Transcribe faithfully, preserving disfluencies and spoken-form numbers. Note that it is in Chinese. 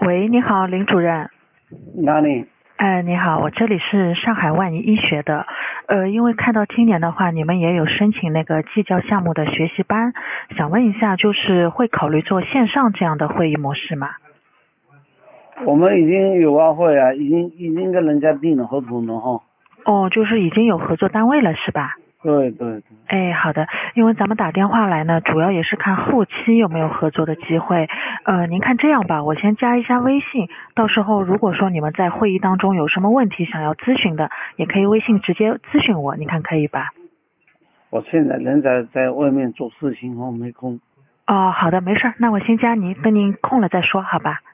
喂，你好，林主任。 哪里？ 哎，你好，我这里是上海万宜医学的。呃，因为看到今年的话，你们也有申请那个技教项目的学习班，想问一下，就是会考虑做线上这样的会议模式吗？ 我们已经有安会啊，已经已经跟人家订了合同了哈。 哦，就是已经有合作单位了是吧？ 对对对。 哎，好的，因为咱们打电话来呢，主要也是看后期有没有合作的机会。呃，您看这样吧，我先加一下微信，到时候如果说你们在会议当中有什么问题想要咨询的，也可以微信直接咨询我，你看可以吧？ 我现在人在在外面做事情，我没空。 哦，好的，没事儿，那我先加您，等您空了再说，好吧？